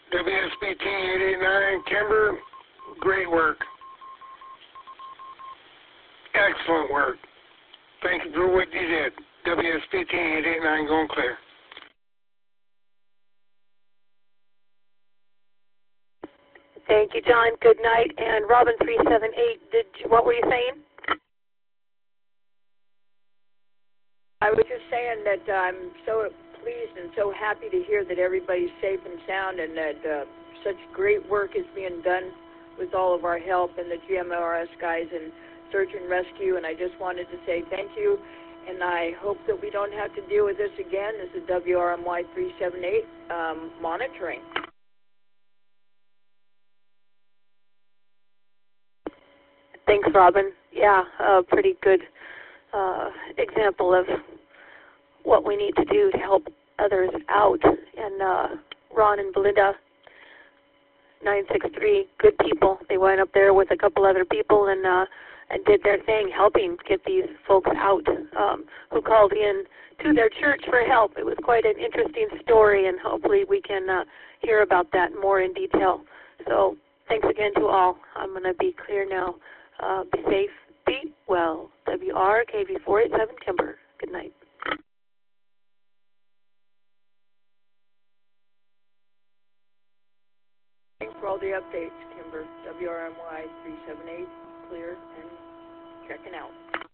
WSBT 889, Kimber, great work. Excellent work. Thank you for what you did. WSBT 889, going clear. Thank you, John. Good night. And Robin 378, what were you saying? I was just saying that I'm so pleased and so happy to hear that everybody's safe and sound, and that such great work is being done with all of our help and the GMRS guys and search and rescue. And I just wanted to say thank you, and I hope that we don't have to deal with this again. This is WRMY 378 monitoring. Thanks, Robin. Yeah, a pretty good example of what we need to do to help others out. And Ron and Belinda, 963, good people. They went up there with a couple other people and did their thing, helping get these folks out who called in to their church for help. It was quite an interesting story, and hopefully we can hear about that more in detail. So thanks again to all. I'm going to be clear now. Be safe, be well. WRKV 487 Kimber. Good night. Thanks for all the updates, Kimber. WRMY 378, clear and checking out.